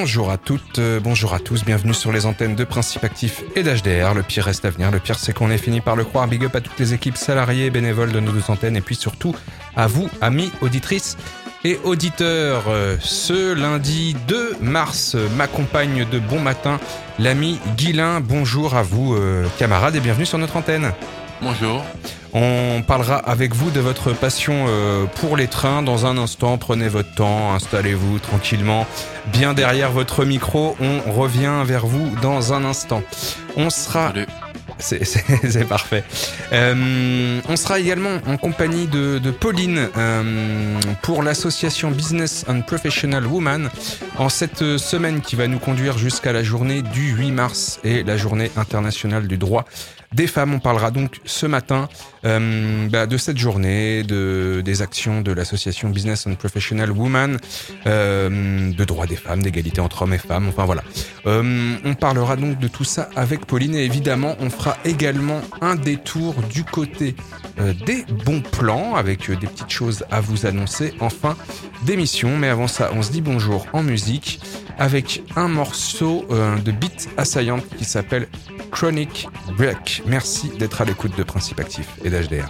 Bonjour à toutes, bonjour à tous, bienvenue sur les antennes de Principe Actif et d'HDR. Le pire reste à venir, le pire c'est qu'on est fini par le croire. Big up à toutes les équipes salariées et bénévoles de nos deux antennes et puis surtout à vous, amis auditrices et auditeurs. Ce lundi 2 mars m'accompagne de bon matin l'ami Guilain. Bonjour à vous camarades et bienvenue sur notre antenne. Bonjour. On parlera avec vous de votre passion pour les trains dans un instant. Prenez votre temps, installez-vous tranquillement bien derrière votre micro. On revient vers vous dans un instant. On sera... Salut. C'est parfait. On sera également en compagnie de Pauline pour l'association Business and Professional Women en cette semaine qui va nous conduire jusqu'à la journée du 8 mars et la journée internationale du droit des femmes. On parlera donc ce matin de cette journée, des actions de l'association Business and Professional Women, de droit des femmes, d'égalité entre hommes et femmes, enfin voilà. On parlera donc de tout ça avec Pauline et évidemment on fera également un détour du côté des bons plans avec des petites choses à vous annoncer en fin d'émission. Mais avant ça, on se dit bonjour en musique avec un morceau de beat assaillante qui s'appelle Chronic Break. Merci d'être à l'écoute de Principe Actif et d'HDR.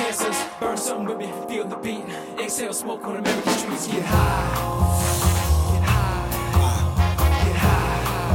dancers. Burn some with me, feel the beat. Exhale smoke on American streets. Get high. Get high. Get high.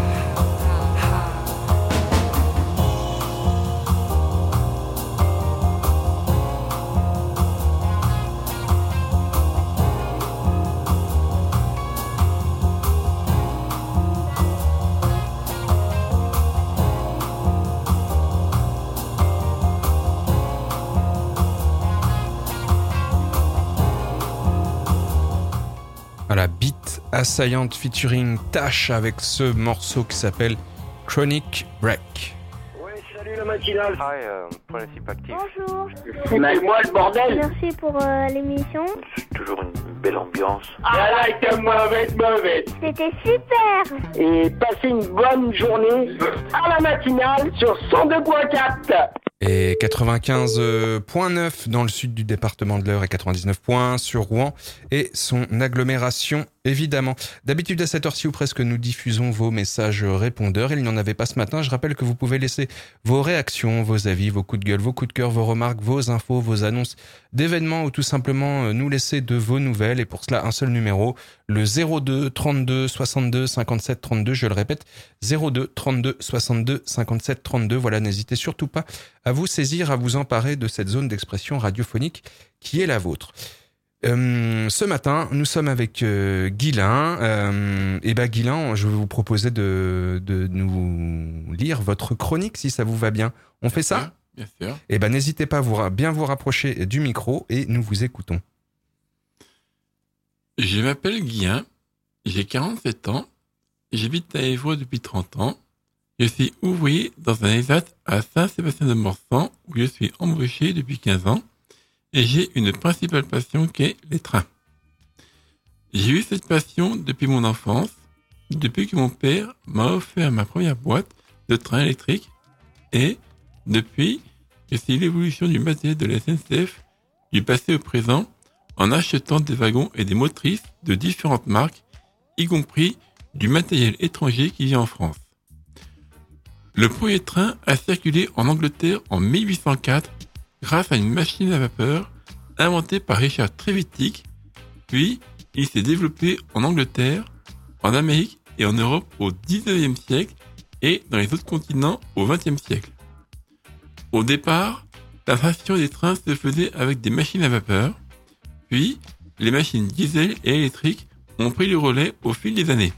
Voilà, beat assaillante featuring Tash avec ce morceau qui s'appelle Chronic Break. Ouais, salut la matinale. Principe actif. Bonjour. Mets-moi le bordel. Merci pour l'émission. C'est toujours une belle ambiance. Ah là, t'es mauvaise. C'était super. Et passez une bonne journée à la matinale sur 102.4. Et 95.9 dans le sud du département de l'Eure et 99.1 sur Rouen et son agglomération évidemment. D'habitude à cette heure-ci ou presque nous diffusons vos messages répondeurs. Il n'y en avait pas ce matin. Je rappelle que vous pouvez laisser vos réactions, vos avis, vos coups de gueule, vos coups de cœur, vos remarques, vos infos, vos annonces d'événements ou tout simplement nous laisser de vos nouvelles. Et pour cela un seul numéro, le 02 32 62 57 32. Je le répète, 02 32 62 57 32. Voilà, n'hésitez surtout pas à vous saisir, à vous emparer de cette zone d'expression radiophonique qui est la vôtre. Ce matin, nous sommes avec Guylain. Et Guylain, je vais vous proposer de nous lire votre chronique, si ça vous va bien. On fait ça ? Bien sûr. Et n'hésitez pas à bien vous rapprocher du micro et nous vous écoutons. Je m'appelle Guylain, j'ai 47 ans, j'habite à Évreux depuis 30 ans. Je suis ouvrier dans un ESAT à Saint-Sébastien-de-Morsan où je suis embauché depuis 15 ans et j'ai une principale passion qui est les trains. J'ai eu cette passion depuis mon enfance, depuis que mon père m'a offert ma première boîte de train électrique et depuis que c'est l'évolution du matériel de la SNCF du passé au présent en achetant des wagons et des motrices de différentes marques, y compris du matériel étranger qui vient en France. Le premier train a circulé en Angleterre en 1804 grâce à une machine à vapeur inventée par Richard Trevithick, puis il s'est développé en Angleterre, en Amérique et en Europe au XIXe siècle et dans les autres continents au XXe siècle. Au départ, la traction des trains se faisait avec des machines à vapeur, puis les machines diesel et électriques ont pris le relais au fil des années.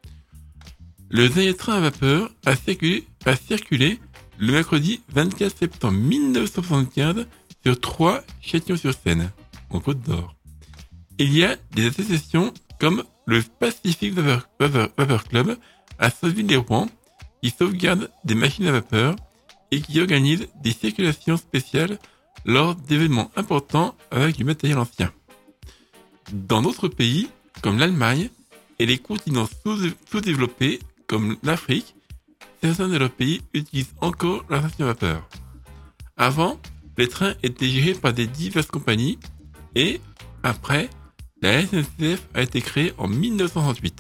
Le dernier train à vapeur a circulé le mercredi 24 septembre 1975 sur 3 Châtillon-sur-Seine, en Côte d'Or. Il y a des associations comme le Pacific Vapor Club à Sauville-les-Rouen qui sauvegarde des machines à vapeur et qui organise des circulations spéciales lors d'événements importants avec du matériel ancien. Dans d'autres pays, comme l'Allemagne et les continents sous-développés comme l'Afrique, certains de leurs pays utilisent encore la traction à vapeur. Avant, les trains étaient gérés par des diverses compagnies et, après, la SNCF a été créée en 1968.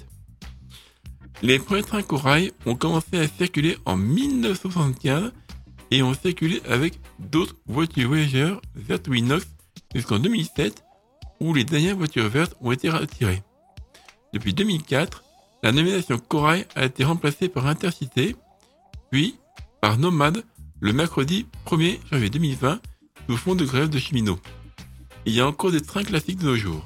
Les premiers trains corail ont commencé à circuler en 1975 et ont circulé avec d'autres voitures voyageurs vertes ou inox jusqu'en 2007 où les dernières voitures vertes ont été retirées. Depuis 2004, la nomination corail a été remplacée par Intercité, puis par Nomade le mercredi 1er janvier 2020 sous fond de grève de cheminots. Il y a encore des trains classiques de nos jours.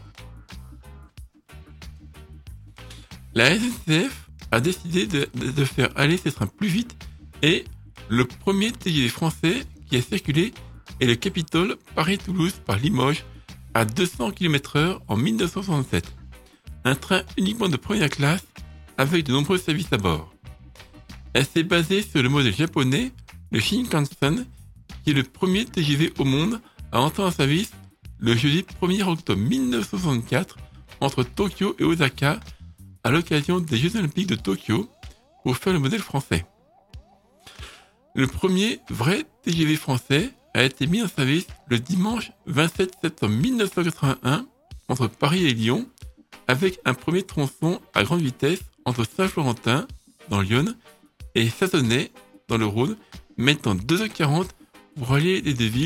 La SNCF a décidé de faire aller ces trains plus vite et le premier TGV français qui a circulé est le Capitole Paris-Toulouse par Limoges à 200 km/h en 1967. Un train uniquement de première classe avec de nombreux services à bord. Elle s'est basée sur le modèle japonais, le Shinkansen, qui est le premier TGV au monde à entrer en service le jeudi 1er octobre 1964 entre Tokyo et Osaka à l'occasion des Jeux Olympiques de Tokyo pour faire le modèle français. Le premier vrai TGV français a été mis en service le dimanche 27 septembre 1981 entre Paris et Lyon avec un premier tronçon à grande vitesse entre Saint-Florentin dans l'Yonne et Sathonay dans le Rhône mettant 2h40 pour aller des deux villes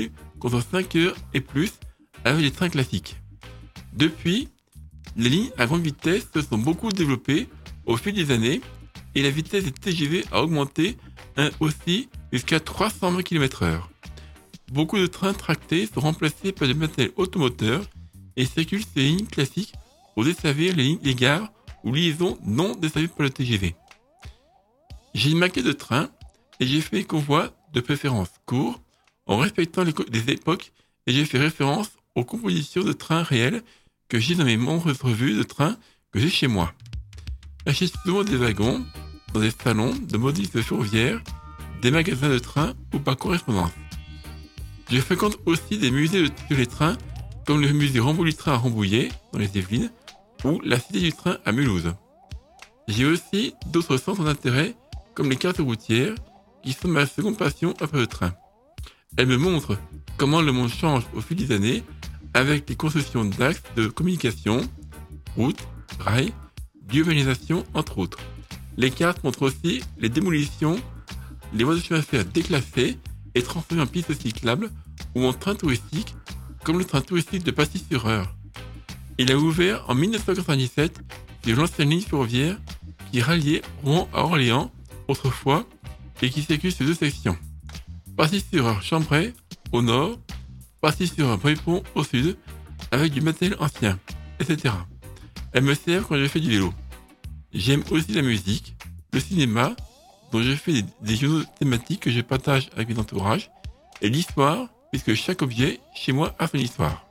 contre 5 heures et plus avec les trains classiques. Depuis, les lignes à grande vitesse se sont beaucoup développées au fil des années et la vitesse des TGV a augmenté aussi jusqu'à 320 km/h. Beaucoup de trains tractés sont remplacés par des matériels automoteur et circulent sur les lignes classiques pour desservir les gares ou liaisons non desservies par le TGV. J'ai une maquette de train et j'ai fait des convois de préférence courts en respectant les époques et j'ai fait référence aux compositions de trains réels que j'ai dans mes nombreuses revues de trains que j'ai chez moi. J'achète souvent des wagons dans des salons de modistes ferroviaires, des magasins de trains ou par correspondance. Je fréquente aussi des musées sur les trains comme le musée Rambouillet Train à Rambouillet, dans les Yvelines, ou la Cité du Train à Mulhouse. J'ai aussi d'autres centres d'intérêt comme les cartes routières qui sont ma seconde passion après le train. Elles me montrent comment le monde change au fil des années avec les constructions d'axes de communication, routes, rails, d'urbanisation entre autres. Les cartes montrent aussi les démolitions, les voies de chemin de fer déclassées et transformées en pistes cyclables ou en trains touristiques comme le train touristique de Passy-sur-Eure. Il a ouvert en 1997 sur l'ancienne ligne ferroviaire qui ralliait Rouen à Orléans autrefois et qui circule sur 2 sections. Passy-sur-Eure-Chambray au nord, Passy-sur-Eure-Brépont au sud avec du matériel ancien, etc. Elles me servent quand je fais du vélo. J'aime aussi la musique, le cinéma, dont je fais des journaux thématiques que je partage avec mes entourages, et l'histoire, puisque chaque objet chez moi a son histoire.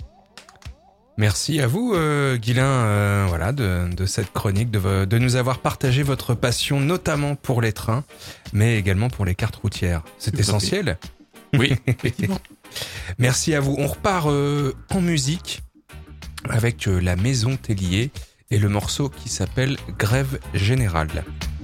Merci à vous, Guylain, voilà, de cette chronique, de nous avoir partagé votre passion, notamment pour les trains, mais également pour les cartes routières. C'est essentiel. Oui, effectivement. Merci à vous. On repart en musique avec la Maison Tellier et le morceau qui s'appelle Grève Générale.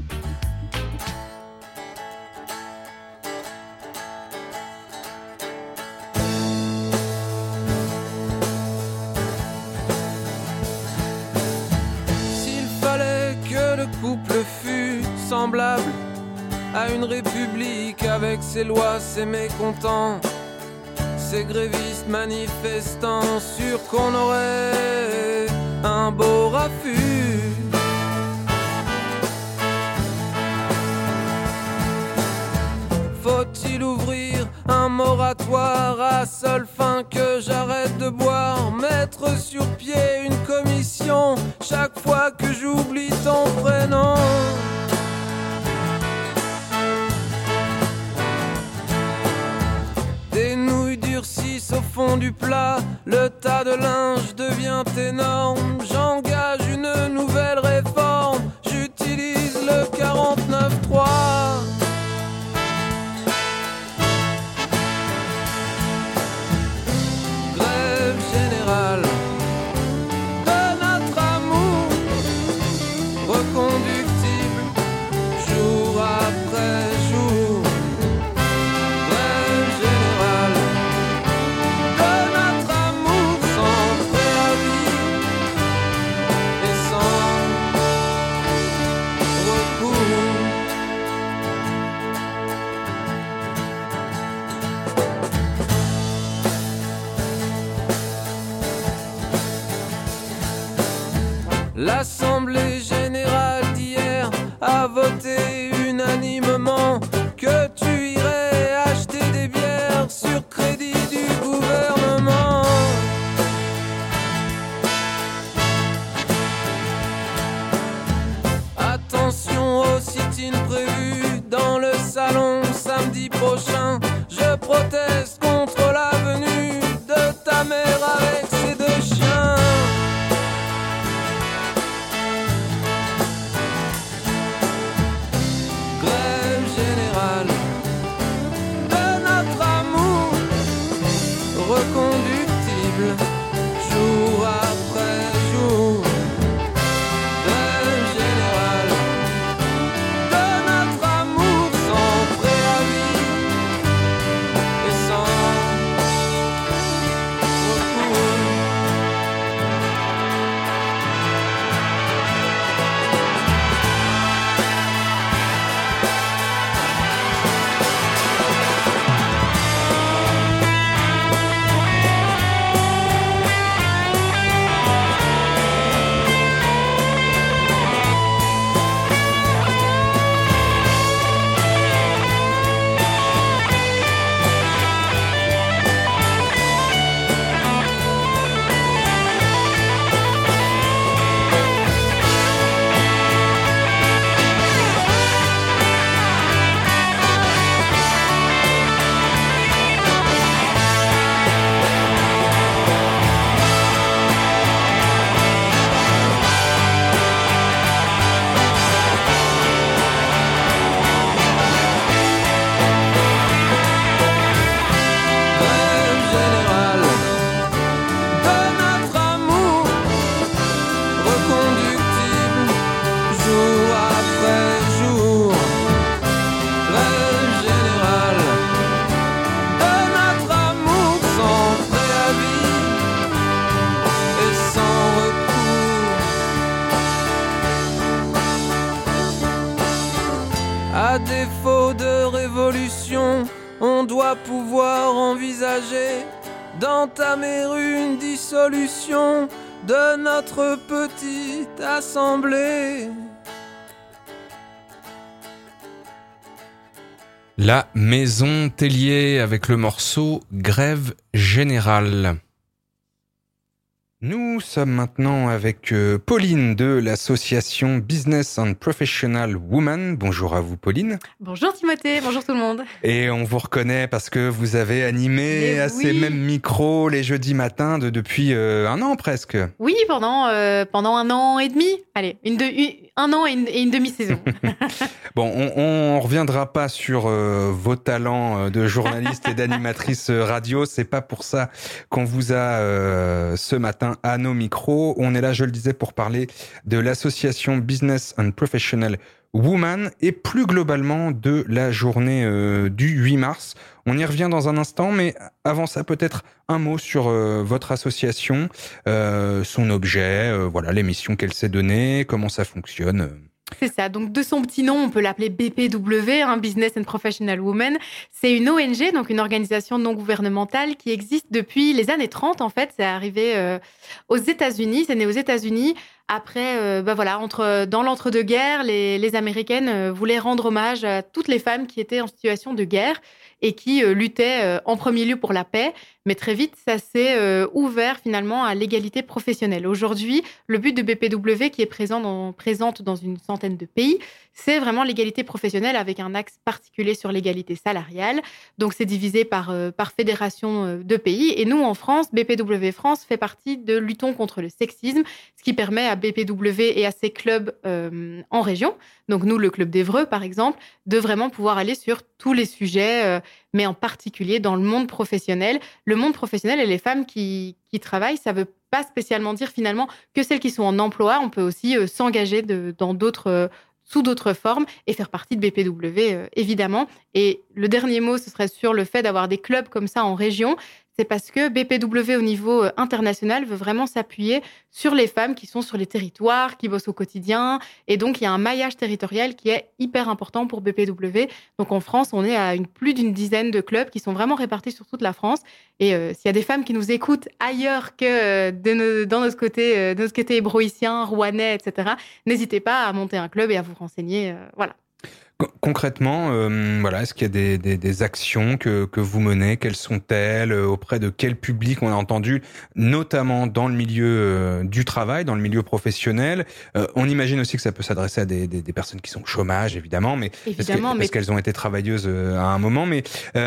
Couple fut semblable à une république avec ses lois, ses mécontents, ses grévistes manifestants, sûrs qu'on aurait un beau raffut. Faut-il ouvrir un moratoire à seule fin que j'arrête de boire, mettre sur pied une commission chaque fois que j'oublie ton prénom? Des nouilles durcissent au fond du plat, le tas de linge devient énorme. J'engage une nouvelle réforme, j'utilise le 49.3. L'Assemblée générale d'hier a voté unanimement que tu irais acheter des bières sur crédit du gouvernement. Attention au sit-in prévu dans le salon samedi prochain. Je proteste contre la venue de ta mère avec ses 2 chiens. Reconductible, jour après jour. Grève générale de notre amour sans préavis et sans recours. d'entamer une dissolution de notre petite assemblée. La Maison Tellier avec le morceau Grève Générale. Nous sommes maintenant avec Pauline de l'association Business and Professional Women. Bonjour à vous Pauline. Bonjour Timothée, bonjour tout le monde. Et on vous reconnaît parce que vous avez animé à ces mêmes micros les jeudis matins depuis 1 an presque. Oui, pendant 1 an et demi. Allez, 1 an et une demi-saison. Bon, on reviendra pas sur vos talents de journaliste et d'animatrice radio. C'est pas pour ça qu'on vous a ce matin à nos micros. On est là, je le disais, pour parler de l'association Business and Professional Women et plus globalement de la journée du 8 mars. On y revient dans un instant, mais avant ça, peut-être un mot sur votre association, son objet, voilà, les missions qu'elle s'est données, comment ça fonctionne. C'est ça, donc de son petit nom, on peut l'appeler BPW, Business and Professional Women. C'est une ONG, donc une organisation non gouvernementale qui existe depuis les années 30 en fait. C'est arrivé aux États-Unis, c'est né aux États-Unis. Après, dans l'entre-deux-guerres, les Américaines voulaient rendre hommage à toutes les femmes qui étaient en situation de guerre et qui luttaient en premier lieu pour la paix. Mais très vite, ça s'est ouvert finalement à l'égalité professionnelle. Aujourd'hui, le but de BPW, qui est présente dans une centaine de pays, c'est vraiment l'égalité professionnelle avec un axe particulier sur l'égalité salariale. Donc, c'est divisé par fédération de pays. Et nous, en France, BPW France fait partie de Luttons contre le sexisme, ce qui permet à BPW et à ses clubs en région, donc nous, le club d'Évreux, par exemple, de vraiment pouvoir aller sur tous les sujets, mais en particulier dans le monde professionnel. Le monde professionnel et les femmes qui travaillent, ça ne veut pas spécialement dire finalement que celles qui sont en emploi. On peut aussi s'engager sous d'autres formes et faire partie de BPW, évidemment. Et le dernier mot, ce serait sur le fait d'avoir des clubs comme ça en région. C'est parce que BPW, au niveau international, veut vraiment s'appuyer sur les femmes qui sont sur les territoires, qui bossent au quotidien. Et donc, il y a un maillage territorial qui est hyper important pour BPW. Donc, en France, on est à plus d'une dizaine de clubs qui sont vraiment répartis sur toute la France. Et s'il y a des femmes qui nous écoutent ailleurs que dans notre côté hébroïcien, rouennais, etc., n'hésitez pas à monter un club et à vous renseigner. Voilà. Concrètement, est-ce qu'il y a des actions que vous menez? Quelles sont-elles? Auprès de quel public? On a entendu, notamment dans le milieu du travail, dans le milieu professionnel. On imagine aussi que ça peut s'adresser à des personnes qui sont au chômage, évidemment, mais parce qu'elles ont été travailleuses à un moment. Mais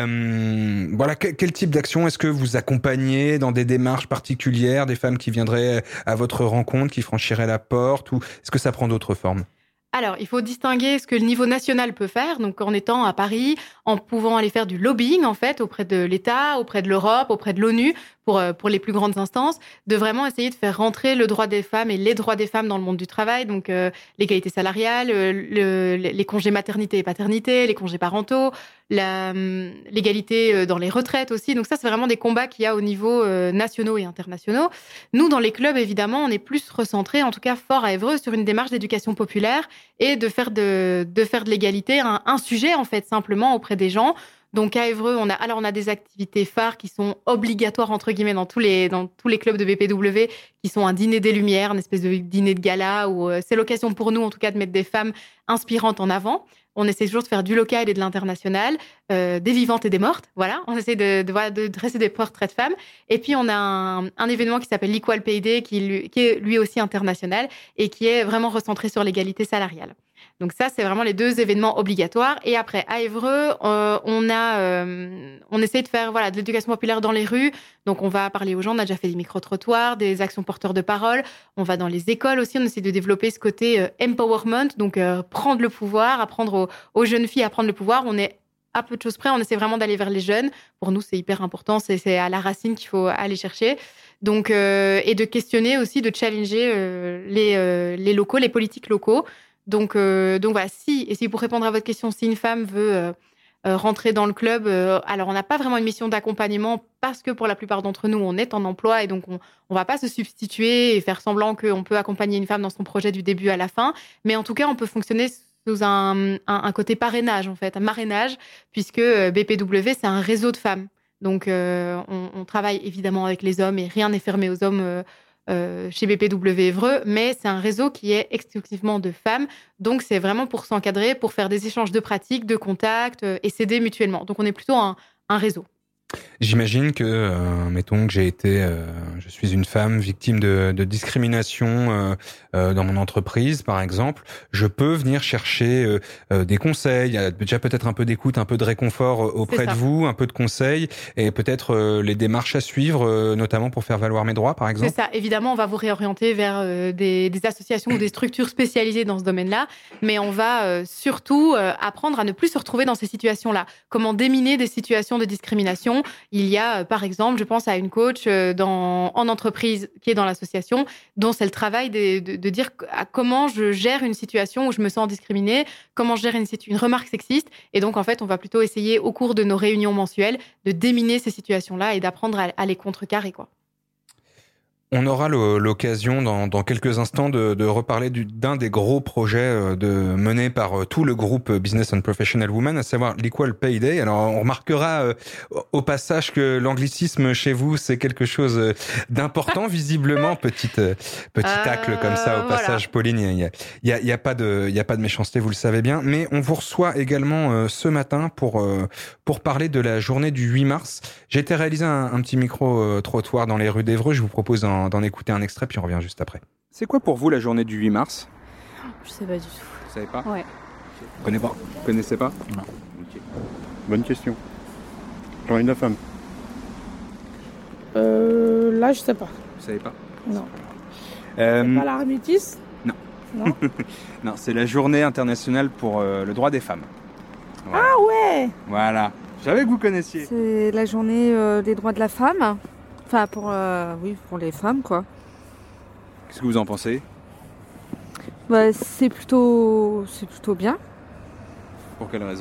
quel type d'action est-ce que vous accompagnez dans des démarches particulières, des femmes qui viendraient à votre rencontre, qui franchiraient la porte, ou est-ce que ça prend d'autres formes? Alors, il faut distinguer ce que le niveau national peut faire, donc en étant à Paris, en pouvant aller faire du lobbying, en fait, auprès de l'État, auprès de l'Europe, auprès de l'ONU, pour les plus grandes instances, de vraiment essayer de faire rentrer le droit des femmes et les droits des femmes dans le monde du travail, donc l'égalité salariale, les congés maternité et paternité, les congés parentaux, l'égalité dans les retraites aussi. Donc ça, c'est vraiment des combats qu'il y a au niveau nationaux et internationaux. Nous, dans les clubs, évidemment, on est plus recentrés, en tout cas fort à Évreux, sur une démarche d'éducation populaire et de faire de l'égalité un sujet, en fait, simplement auprès des gens. Donc à Évreux, on a des activités phares qui sont obligatoires entre guillemets dans tous les clubs de BPW, qui sont un dîner des lumières, une espèce de dîner de gala où c'est l'occasion pour nous en tout cas de mettre des femmes inspirantes en avant. On essaie toujours de faire du local et de l'international, des vivantes et des mortes. Voilà, on essaie de dresser des portraits de femmes. Et puis on a un événement qui s'appelle l'Equal Pay Day, qui est lui aussi international et qui est vraiment recentré sur l'égalité salariale. Donc ça, c'est vraiment les 2 événements obligatoires. Et après, à Évreux, on essaie de faire de l'éducation populaire dans les rues. Donc on va parler aux gens, on a déjà fait des micro-trottoirs, des actions porteurs de parole. On va dans les écoles aussi, on essaie de développer ce côté empowerment, donc prendre le pouvoir, apprendre aux jeunes filles à prendre le pouvoir. On est à peu de choses près, on essaie vraiment d'aller vers les jeunes. Pour nous, c'est hyper important, c'est à la racine qu'il faut aller chercher. Donc, et de questionner aussi, de challenger les locaux, les politiques locaux. Donc voilà, et pour répondre à votre question, si une femme veut rentrer dans le club, alors on n'a pas vraiment une mission d'accompagnement parce que pour la plupart d'entre nous, on est en emploi et donc on va pas se substituer et faire semblant qu'on peut accompagner une femme dans son projet du début à la fin. Mais en tout cas, on peut fonctionner sous un côté parrainage, en fait, un marrainage, puisque BPW, c'est un réseau de femmes. Donc, on travaille évidemment avec les hommes et rien n'est fermé aux hommes chez BPW Évreux, mais c'est un réseau qui est exclusivement de femmes. Donc, c'est vraiment pour s'encadrer, pour faire des échanges de pratiques, de contacts et s'aider mutuellement. Donc, on est plutôt un réseau. J'imagine que, mettons que je suis une femme victime de discrimination dans mon entreprise, par exemple. Je peux venir chercher des conseils, il y a déjà peut-être un peu d'écoute, un peu de réconfort auprès de vous, un peu de conseils et peut-être les démarches à suivre, notamment pour faire valoir mes droits, par exemple. C'est ça. Évidemment, on va vous réorienter vers des associations ou des structures spécialisées dans ce domaine-là, mais on va surtout apprendre à ne plus se retrouver dans ces situations-là. Comment déminer des situations de discrimination. Il y a, par exemple, je pense à une coach en entreprise qui est dans l'association, dont c'est le travail de dire comment je gère une situation où je me sens discriminée, comment je gère une remarque sexiste. Et donc, en fait, on va plutôt essayer, au cours de nos réunions mensuelles, de déminer ces situations-là et d'apprendre à les contrecarrer, quoi. On aura l'occasion dans quelques instants de reparler d'un des gros projets menés par tout le groupe Business and Professional Women, à savoir l'Equal Pay Day. Alors, on remarquera au passage que l'anglicisme chez vous, c'est quelque chose d'important, visiblement. Petit tacle comme ça au passage, voilà. Pauline, il y a pas de méchanceté, vous le savez bien. Mais on vous reçoit également ce matin pour parler de la journée du 8 mars. J'ai été réaliser un petit micro-trottoir dans les rues d'Évreux. Je vous propose d'en écouter un extrait, puis on revient juste après. C'est quoi pour vous la journée du 8 mars ? Je sais pas du tout. Vous savez pas ? Ouais. Vous connaissez pas ? Non. Okay. Bonne question. Journée de la femme. Là, je sais pas. Vous savez pas ? Non. C'est pas l'armistice ? Non. Non. Non, c'est la journée internationale pour le droit des femmes. Voilà. Ah ouais ! Voilà. Je savais que vous connaissiez. C'est la journée des droits de la femme. Enfin, pour les femmes, quoi. Qu'est-ce que vous en pensez ? Bah, c'est plutôt bien. Pour quelle raison ?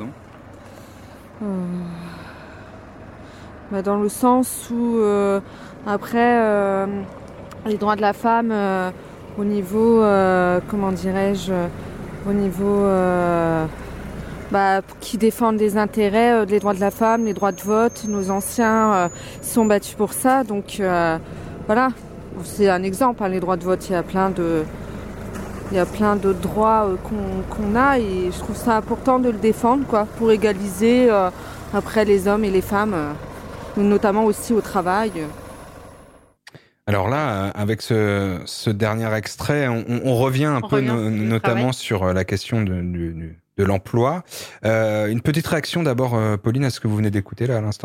Dans le sens où, après, les droits de la femme, au niveau, qui défendent les intérêts des droits de la femme, les droits de vote. Nos anciens sont battus pour ça. Donc voilà, c'est un exemple. Les droits de vote, il y a plein d'autres droits qu'on a et je trouve ça important de le défendre, quoi, pour égaliser après les hommes et les femmes, notamment aussi au travail. Alors là, avec ce dernier extrait, on revient un peu notamment sur la question de l'emploi. Une petite réaction d'abord, Pauline, à ce que vous venez d'écouter là à l'instant ?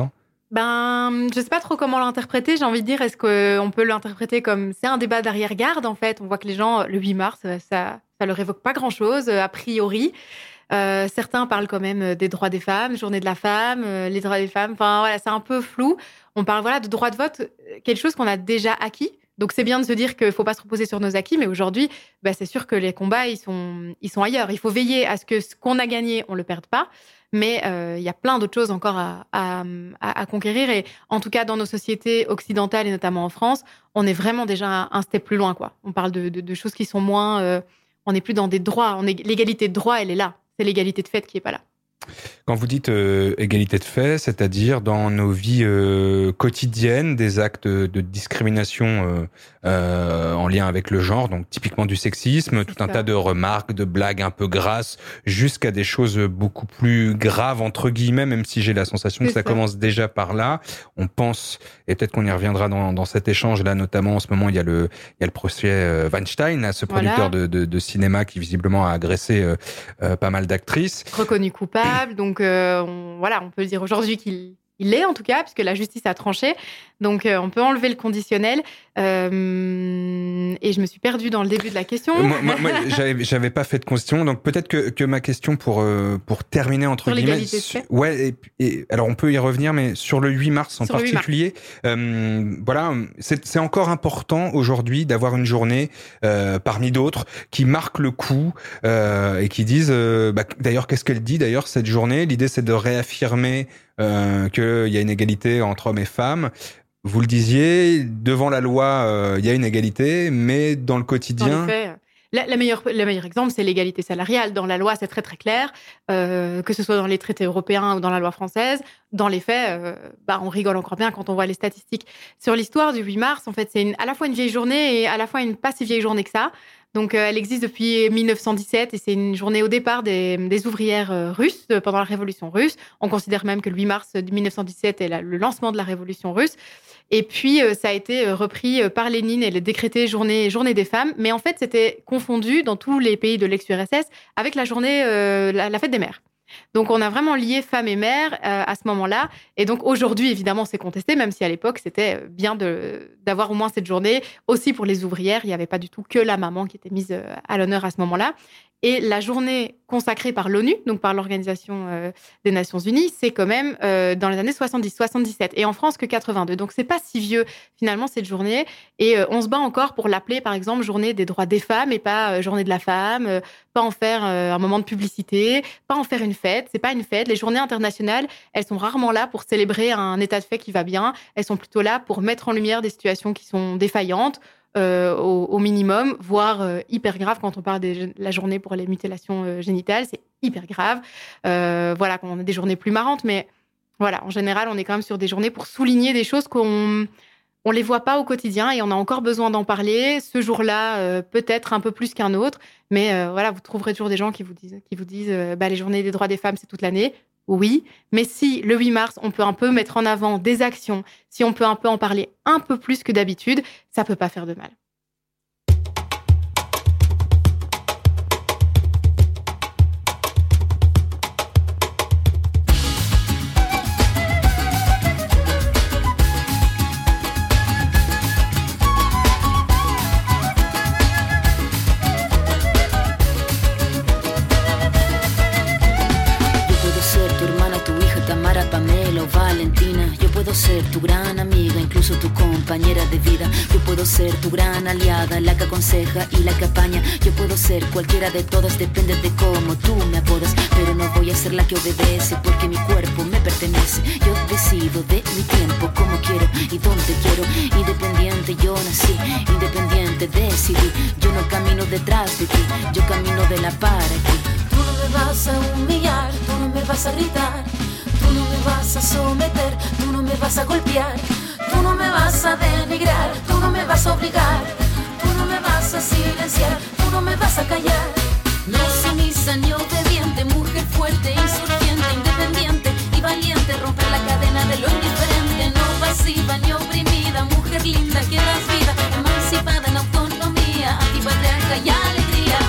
Je sais pas trop comment l'interpréter. J'ai envie de dire, est-ce qu'on peut l'interpréter comme c'est un débat d'arrière-garde en fait ? On voit que les gens, le 8 mars, ça leur évoque pas grand-chose a priori. Certains parlent quand même des droits des femmes, journée de la femme, les droits des femmes. Enfin voilà, c'est un peu flou. On parle de droit de vote, quelque chose qu'on a déjà acquis. Donc c'est bien de se dire qu'il faut pas se reposer sur nos acquis, mais aujourd'hui, c'est sûr que les combats ils sont ailleurs. Il faut veiller à ce que ce qu'on a gagné, on le perde pas. Mais il y a plein d'autres choses encore à conquérir. Et en tout cas, dans nos sociétés occidentales et notamment en France, on est vraiment déjà un step plus loin, quoi. On parle de choses qui sont moins... on n'est plus dans des droits. L'égalité de droit, elle est là. C'est l'égalité de fait qui est pas là. Quand vous dites égalité de fait, c'est-à-dire dans nos vies quotidiennes, des actes de discrimination en lien avec le genre, donc typiquement du sexisme, tout un tas de remarques, de blagues un peu grasses, jusqu'à des choses beaucoup plus graves, entre guillemets, même si j'ai la sensation que ça commence déjà par là. On pense, et peut-être qu'on y reviendra dans cet échange, là notamment en ce moment, il y a le procès Weinstein, là, ce producteur de cinéma qui visiblement a agressé pas mal d'actrices. Reconnu coupable. Donc on peut dire aujourd'hui qu'il l'est en tout cas, puisque la justice a tranché. Donc on peut enlever le conditionnel. Et je me suis perdue dans le début de la question. Moi j'avais pas fait de question, donc peut-être que ma question pour terminer entre guillemets. Ouais, et alors on peut y revenir, mais sur le 8 mars en particulier, voilà, c'est encore important aujourd'hui d'avoir une journée parmi d'autres qui marque le coup et qui disent. D'ailleurs, qu'est-ce qu'elle dit d'ailleurs cette journée ? L'idée c'est de réaffirmer qu'il y a une égalité entre hommes et femmes. Vous le disiez, devant la loi, il y a une égalité, mais dans le quotidien... Dans les faits, Le meilleur exemple, c'est l'égalité salariale. Dans la loi, c'est très très clair, que ce soit dans les traités européens ou dans la loi française. Dans les faits, on rigole encore bien quand on voit les statistiques. Sur l'histoire du 8 mars, en fait, c'est à la fois une vieille journée et à la fois une pas si vieille journée que ça. Donc, elle existe depuis 1917 et c'est une journée au départ des ouvrières russes pendant la Révolution russe. On considère même que le 8 mars 1917 est le lancement de la Révolution russe. Et puis, ça a été repris par Lénine et le décrété journée des femmes. Mais en fait, c'était confondu dans tous les pays de l'ex-URSS avec la journée, la fête des mères. Donc, on a vraiment lié femmes et mères à ce moment-là. Et donc, aujourd'hui, évidemment, c'est contesté, même si à l'époque, c'était bien d'avoir au moins cette journée. Aussi pour les ouvrières, il n'y avait pas du tout que la maman qui était mise à l'honneur à ce moment-là. Et la journée consacrée par l'ONU, donc par l'Organisation des Nations Unies, c'est quand même dans les années 70, 77. Et en France, que 82. Donc, c'est pas si vieux, finalement, cette journée. Et on se bat encore pour l'appeler, par exemple, journée des droits des femmes et pas journée de la femme, pas en faire un moment de publicité, pas en faire une fête. C'est pas une fête. Les journées internationales, elles sont rarement là pour célébrer un état de fait qui va bien. Elles sont plutôt là pour mettre en lumière des situations qui sont défaillantes, au minimum, voire hyper grave quand on parle de la journée pour les mutilations génitales, c'est hyper grave. Voilà, quand on a des journées plus marrantes, mais voilà, en général, on est quand même sur des journées pour souligner des choses qu'on les voit pas au quotidien et on a encore besoin d'en parler. Ce jour-là, peut-être un peu plus qu'un autre, mais voilà, vous trouverez toujours des gens qui vous disent les journées des droits des femmes, c'est toute l'année. Oui, mais si le 8 mars, on peut un peu mettre en avant des actions, si on peut un peu en parler un peu plus que d'habitude, ça peut pas faire de mal. Ser tu gran amiga, incluso tu compañera de vida. Yo puedo ser tu gran aliada, la que aconseja y la que apaña. Yo puedo ser cualquiera de todas, depende de cómo tú me apodas. Pero no voy a ser la que obedece, porque mi cuerpo me pertenece. Yo decido de mi tiempo, como quiero y donde quiero. Independiente yo nací, independiente decidí. Yo no camino detrás de ti, yo camino de la par aquí. Tú no me vas a humillar, tú no me vas a gritar. Tú no me vas a someter, tú no me vas a golpear. Tú no me vas a denigrar, tú no me vas a obligar. Tú no me vas a silenciar, tú no me vas a callar. No sumisa ni obediente, mujer fuerte, insurgente, independiente y valiente. Romper la cadena de lo indiferente, no pasiva ni oprimida. Mujer linda que das vida, emancipada en autonomía, antipatriarca y alegría.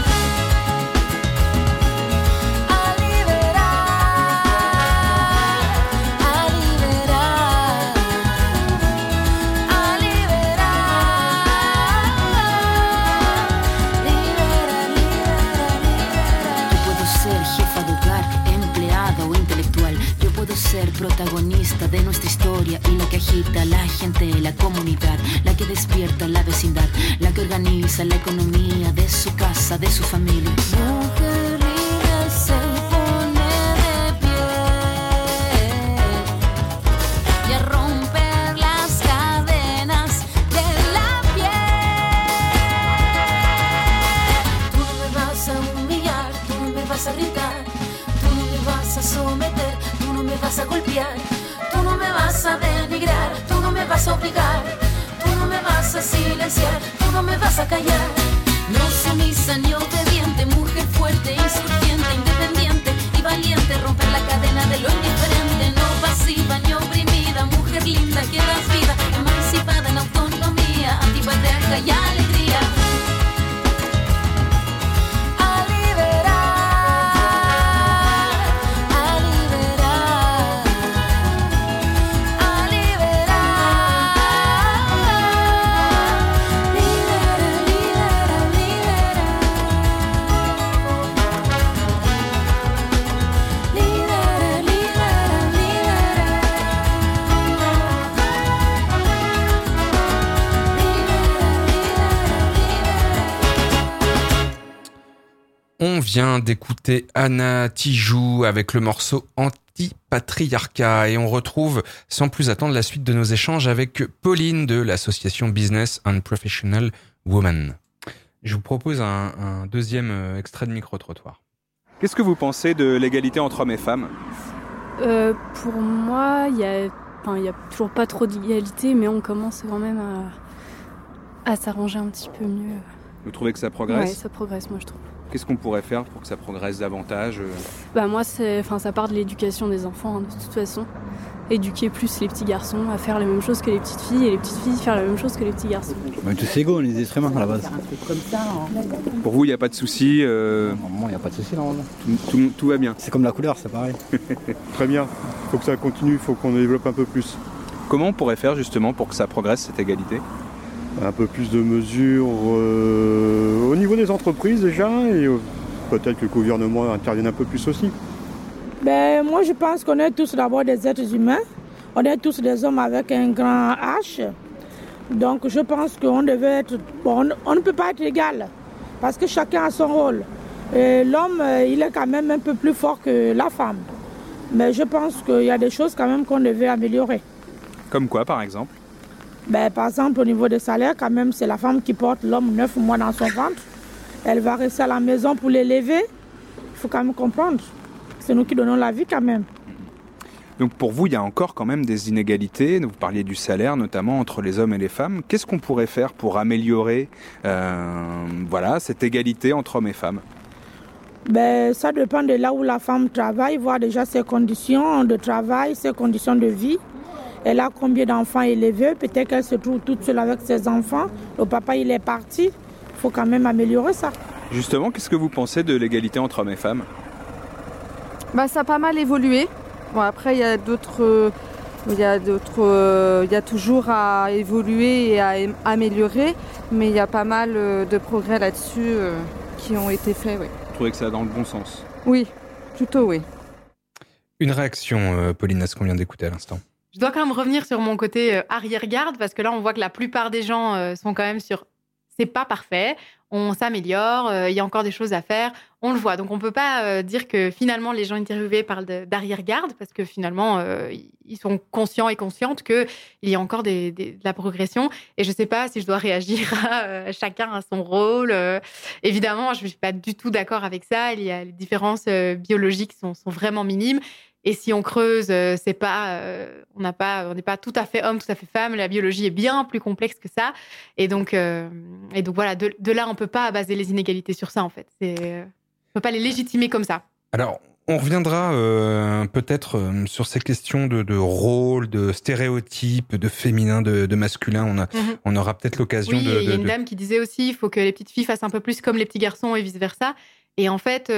Ser protagonista de nuestra historia y la que agita a la gente, la comunidad, la que despierta la vecindad, la que organiza la economía de su casa, de su familia. Mujer libre se pone de pie y a romper las cadenas de la piel. Tú no me vas a humillar, tú no me vas a gritar, tú no me vas a someter, tú no me vas a golpear, tú no me vas a denigrar, tú no me vas a obligar, tú no me vas a silenciar, tú no me vas a callar. No sumisa ni obediente, mujer fuerte, insurgente, independiente y valiente. Romper la cadena de lo indiferente, no pasiva ni oprimida. Mujer linda que das vida, emancipada en autonomía, antipatriarca y alegría. On vient d'écouter Anna Tijoux avec le morceau Anti-Patriarcat et on retrouve sans plus attendre la suite de nos échanges avec Pauline de l'association Business and Professional Women. Je vous propose un deuxième extrait de micro-trottoir. Qu'est-ce que vous pensez de l'égalité entre hommes et femmes ? Pour moi, il y a toujours pas trop d'égalité, mais on commence quand même à s'arranger un petit peu mieux. Vous trouvez que ça progresse ? Oui, ça progresse, moi je trouve. Qu'est-ce qu'on pourrait faire pour que ça progresse davantage ? Moi, ça part de l'éducation des enfants, hein, de toute façon. Éduquer plus les petits garçons à faire la même chose que les petites filles, et les petites filles faire la même chose que les petits garçons. On est tous égaux, on est des êtres humains à la base. Pour vous, il n'y a pas de souci Normalement, il n'y a pas de souci, normalement. Tout va bien. C'est comme la couleur, c'est pareil. Très bien. Il faut que ça continue, il faut qu'on développe un peu plus. Comment on pourrait faire justement pour que ça progresse, cette égalité ? Un peu plus de mesures au niveau des entreprises déjà, et peut-être que le gouvernement intervienne un peu plus aussi. Moi, je pense qu'on est tous d'abord des êtres humains. On est tous des hommes avec un grand H. Donc, je pense qu'on devait être... on ne peut pas être égal, parce que chacun a son rôle. Et l'homme, il est quand même un peu plus fort que la femme. Mais je pense qu'il y a des choses quand même qu'on devait améliorer. Comme quoi, par exemple ? Par exemple, au niveau des salaires, quand même, c'est la femme qui porte l'homme 9 mois dans son ventre. Elle va rester à la maison pour l'élever. Il faut quand même comprendre. C'est nous qui donnons la vie quand même. Donc pour vous, il y a encore quand même des inégalités. Vous parliez du salaire, notamment entre les hommes et les femmes. Qu'est-ce qu'on pourrait faire pour améliorer cette égalité entre hommes et femmes ? Ça dépend de là où la femme travaille, voir déjà ses conditions de travail, ses conditions de vie. Elle a combien d'enfants élevés? Peut-être qu'elle se trouve toute seule avec ses enfants. Le papa, il est parti. Il faut quand même améliorer ça. Justement, qu'est-ce que vous pensez de l'égalité entre hommes et femmes ? Ça a pas mal évolué. Bon, après, il y a toujours à évoluer et à améliorer, mais il y a pas mal de progrès là-dessus qui ont été faits. Oui. Vous trouvez que ça va dans le bon sens ? Oui, plutôt oui. Une réaction, Pauline, à ce qu'on vient d'écouter à l'instant. Je dois quand même revenir sur mon côté arrière-garde, parce que là, on voit que la plupart des gens sont quand même sur « c'est pas parfait ». On s'améliore, il y a encore des choses à faire, on le voit. Donc on ne peut pas dire que finalement les gens interviewés parlent d'arrière-garde, parce que finalement ils sont conscients et conscientes qu'il y a encore de la progression. Et je ne sais pas si je dois réagir à chacun à son rôle. Évidemment, je ne suis pas du tout d'accord avec ça. Il y a les différences biologiques sont vraiment minimes. Et si on creuse, c'est pas, on n'est pas tout à fait homme, tout à fait femme. La biologie est bien plus complexe que ça. Et donc voilà, de là, on peut pas baser les inégalités sur ça, en fait. On peut pas les légitimer comme ça. Alors, on reviendra peut-être sur ces questions de rôle, de stéréotypes, de féminin, de masculin. On aura peut-être l'occasion de... Oui, il y a une dame qui disait aussi, il faut que les petites filles fassent un peu plus comme les petits garçons et vice-versa. Et en fait...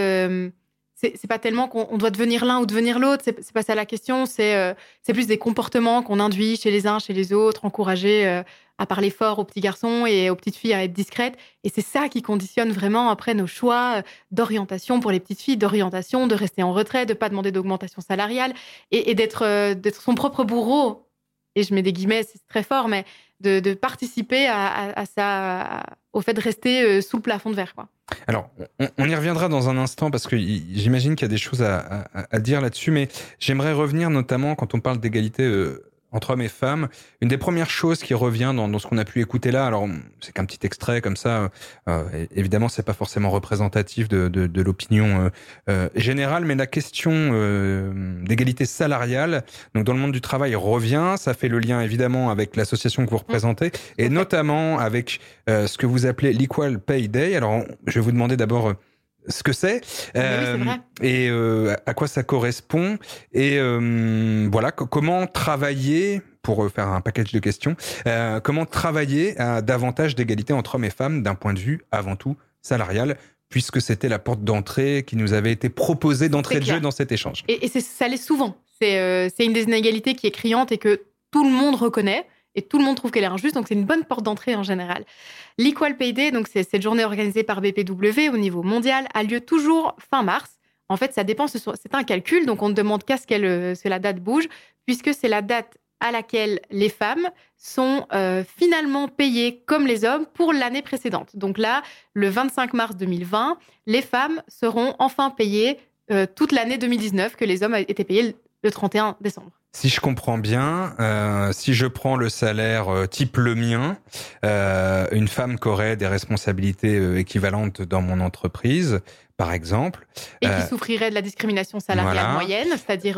c'est pas tellement qu'on doit devenir l'un ou devenir l'autre, c'est pas ça la question, c'est plus des comportements qu'on induit chez les uns, chez les autres, encourager à parler fort aux petits garçons et aux petites filles à être discrètes. Et c'est ça qui conditionne vraiment après nos choix d'orientation pour les petites filles, d'orientation, de rester en retrait, de pas demander d'augmentation salariale et d'être son propre bourreau. Et je mets des guillemets, c'est très fort, mais de participer à ça, au fait de rester sous le plafond de verre, quoi. Alors, on y reviendra dans un instant parce que j'imagine qu'il y a des choses à dire là-dessus, mais j'aimerais revenir notamment quand on parle d'égalité entre hommes et femmes. Une des premières choses qui revient dans ce qu'on a pu écouter là, alors c'est qu'un petit extrait comme ça, évidemment c'est pas forcément représentatif de l'opinion générale, mais la question d'égalité salariale, donc dans le monde du travail revient, ça fait le lien évidemment avec l'association que vous représentez, et notamment avec ce que vous appelez l'Equal Pay Day. Alors je vais vous demander d'abord ce que c'est, c'est vrai. et à quoi ça correspond, et voilà, comment travailler, pour faire un package de questions, comment travailler à davantage d'égalité entre hommes et femmes d'un point de vue avant tout salarial, puisque c'était la porte d'entrée qui nous avait été proposée d'entrée de jeu dans cet échange. Et ça l'est souvent. C'est une des inégalités qui est criante et que tout le monde reconnaît. Et tout le monde trouve qu'elle est injuste, donc c'est une bonne porte d'entrée en général. L'Equal Pay Day, donc c'est cette journée organisée par BPW au niveau mondial, a lieu toujours fin mars. En fait, ça dépend, c'est un calcul, donc on ne demande qu'à ce que la date bouge, puisque c'est la date à laquelle les femmes sont finalement payées comme les hommes pour l'année précédente. Donc là, le 25 mars 2020, les femmes seront enfin payées toute l'année 2019, que les hommes étaient payés le 31 décembre. Si je comprends bien, si je prends le salaire type le mien, une femme qui aurait des responsabilités équivalentes dans mon entreprise, par exemple... Et qui souffrirait de la discrimination salariale moyenne, c'est-à-dire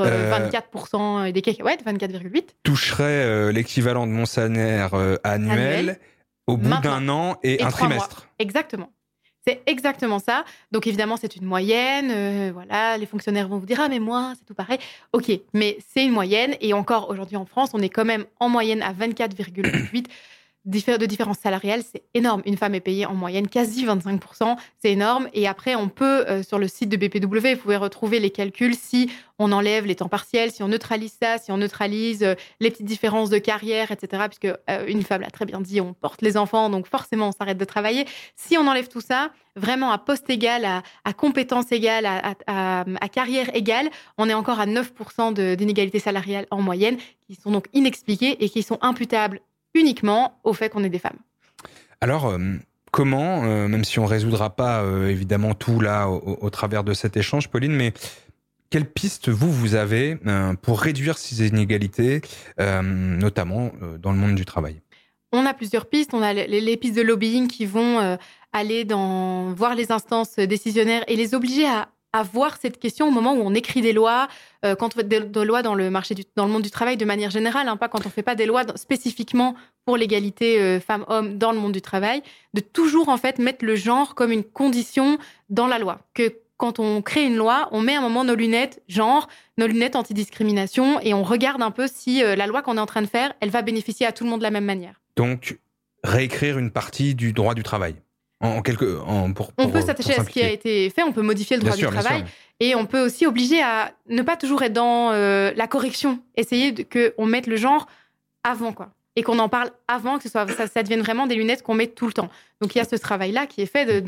24% des 24,8%. Toucherait l'équivalent de mon salaire annuel au bout d'un an et un trimestre. Mois. Exactement. C'est exactement ça. Donc évidemment, c'est une moyenne. Voilà, les fonctionnaires vont vous dire « Ah, mais moi, c'est tout pareil. » Ok, mais c'est une moyenne. Et encore, aujourd'hui en France, on est quand même en moyenne à 24,8% de différence salariale. C'est énorme. Une femme est payée en moyenne quasi 25%. C'est énorme. Et après, on peut, sur le site de BPW, vous pouvez retrouver les calculs si on enlève les temps partiels, si on neutralise ça, si on neutralise les petites différences de carrière, etc. Puisque une femme l'a très bien dit, on porte les enfants, donc forcément, on s'arrête de travailler. Si on enlève tout ça, vraiment à poste égal, à compétence égale, à carrière égale, on est encore à 9% d'inégalité salariale en moyenne, qui sont donc inexpliquées et qui sont imputables uniquement au fait qu'on est des femmes. Alors, comment, même si on ne résoudra pas évidemment tout là au travers de cet échange, Pauline, mais quelles pistes vous avez pour réduire ces inégalités, notamment dans le monde du travail ? On a plusieurs pistes. On a les pistes de lobbying qui vont aller voir les instances décisionnaires et les obliger à voir cette question au moment où on écrit des lois, quand on fait des lois dans le monde du travail de manière générale, pas quand on fait pas des lois spécifiquement pour l'égalité femmes-hommes dans le monde du travail, de toujours en fait mettre le genre comme une condition dans la loi. Que quand on crée une loi, on met un moment nos lunettes genre, nos lunettes anti-discrimination et on regarde un peu si la loi qu'on est en train de faire, elle va bénéficier à tout le monde de la même manière. Donc, réécrire une partie du droit du travail. On peut s'attacher à ce qui a été fait, on peut modifier le droit du travail et on peut aussi obliger à ne pas toujours être dans la correction, essayer qu'on mette le genre avant, quoi. Et qu'on en parle avant, que ça devienne vraiment des lunettes qu'on met tout le temps. Donc il y a ce travail-là qui est fait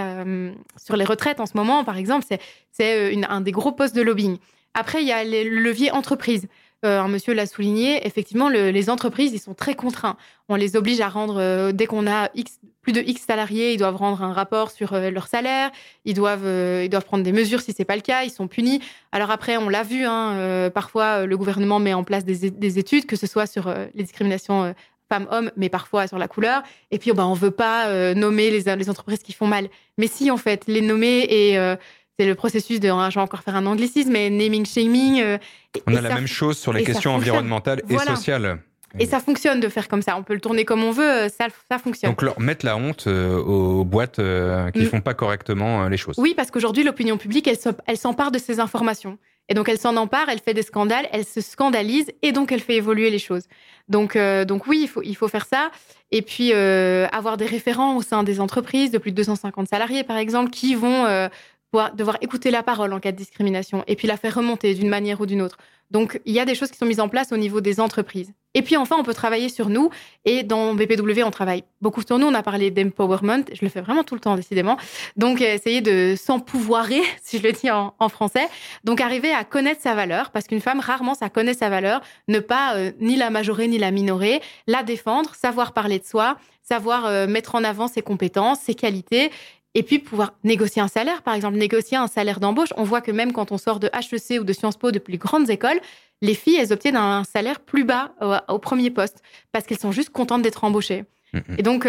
sur les retraites en ce moment, par exemple, c'est un des gros postes de lobbying. Après, il y a le levier entreprise. Un monsieur l'a souligné, effectivement, les entreprises, ils sont très contraints. On les oblige à rendre, dès qu'on a plus de X salariés, ils doivent rendre un rapport sur leur salaire, ils doivent prendre des mesures si c'est pas le cas, ils sont punis. Alors après, on l'a vu, parfois le gouvernement met en place des études, que ce soit sur les discriminations femmes-hommes, mais parfois sur la couleur. Et puis, on veut pas nommer les entreprises qui font mal. Mais si, en fait, les nommer et... c'est le processus de, je vais encore faire un anglicisme, mais naming, shaming. On a la même chose sur les questions environnementales et sociales. Et ça fonctionne de faire comme ça. On peut le tourner comme on veut, ça fonctionne. Donc, mettre la honte aux boîtes qui font pas correctement les choses. Oui, parce qu'aujourd'hui, l'opinion publique, elle s'empare de ces informations. Et donc, elle s'en empare, elle fait des scandales, elle se scandalise et donc, elle fait évoluer les choses. Donc oui, il faut faire ça. Et puis, avoir des référents au sein des entreprises de plus de 250 salariés, par exemple, qui vont... devoir écouter la parole en cas de discrimination et puis la faire remonter d'une manière ou d'une autre. Donc, il y a des choses qui sont mises en place au niveau des entreprises. Et puis, enfin, on peut travailler sur nous. Et dans BPW, on travaille beaucoup sur nous. On a parlé d'empowerment. Je le fais vraiment tout le temps, décidément. Donc, essayer de s'empouvoirer, si je le dis en français. Donc, arriver à connaître sa valeur. Parce qu'une femme, rarement, ça connaît sa valeur. Ne pas ni la majorer, ni la minorer. La défendre, savoir parler de soi, savoir mettre en avant ses compétences, ses qualités. Et puis, pouvoir négocier un salaire, par exemple, négocier un salaire d'embauche. On voit que même quand on sort de HEC ou de Sciences Po, de plus grandes écoles, les filles, elles obtiennent un salaire plus bas au premier poste parce qu'elles sont juste contentes d'être embauchées. Et donc,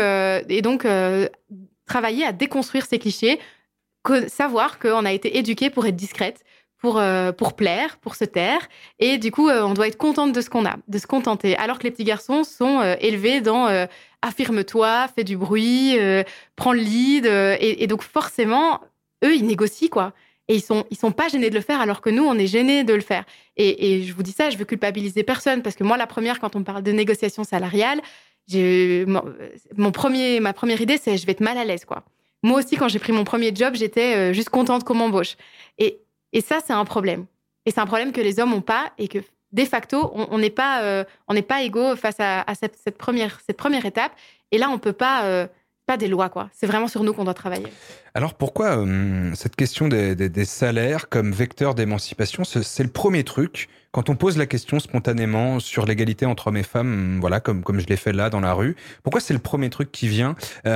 travailler à déconstruire ces clichés, savoir qu'on a été éduqué pour être discrète, pour plaire, pour se taire. Et du coup, on doit être contente de ce qu'on a, de se contenter. Alors que les petits garçons sont élevés dans affirme-toi, fais du bruit, prends le lead. Et donc, forcément, eux, ils négocient, quoi. Et ils sont pas gênés de le faire, alors que nous, on est gênés de le faire. Et je vous dis ça, je veux culpabiliser personne, parce que moi, la première, quand on parle de négociation salariale, ma première idée, c'est je vais être mal à l'aise, quoi. Moi aussi, quand j'ai pris mon premier job, j'étais juste contente qu'on m'embauche. Et ça, c'est un problème. Et c'est un problème que les hommes n'ont pas et que, de facto, on n'est pas égaux face à cette première étape. Et là, on peut pas des lois, quoi. C'est vraiment sur nous qu'on doit travailler. Alors pourquoi cette question des salaires comme vecteur d'émancipation, c'est le premier truc quand on pose la question spontanément sur l'égalité entre hommes et femmes, voilà, comme je l'ai fait là dans la rue. Pourquoi c'est le premier truc qui vient?